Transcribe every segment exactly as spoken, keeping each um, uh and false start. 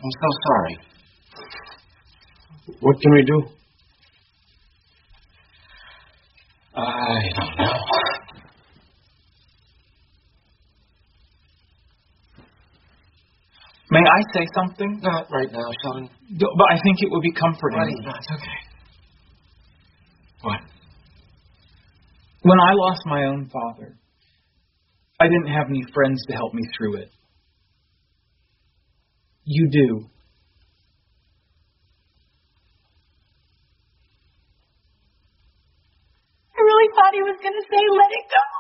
I'm so sorry. What can we do? I don't know. May I say something? Not right now, Sheldon. But I think it would be comforting. Buddy, no, it's okay. What? When I lost my own father, I didn't have any friends to help me through it. You do. I really thought he was going to say, let it go.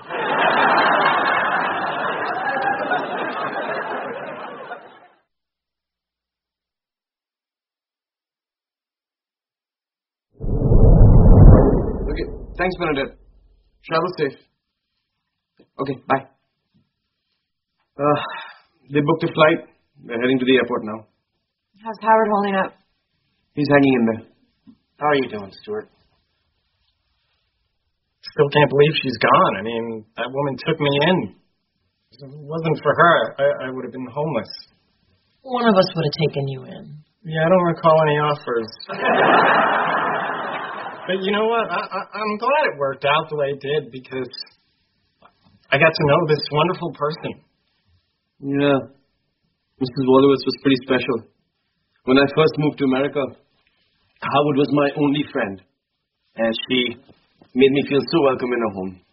Okay, thanks, Bernadette. Travel safe. Okay, bye. Uh, they booked a flight. They're heading to the airport now. How's Howard holding up? He's hanging in there. How are you doing, Stuart? Still can't believe she's gone. I mean, that woman took me in. If it wasn't for her, I, I would have been homeless. One of us would have taken you in. Yeah, I don't recall any offers. But you know what? I, I, I'm glad it worked out the way it did because I got to know this wonderful person. Yeah. Missus Wolowitz was pretty special. When I first moved to America, Howard was my only friend. And she made me feel so welcome in her home.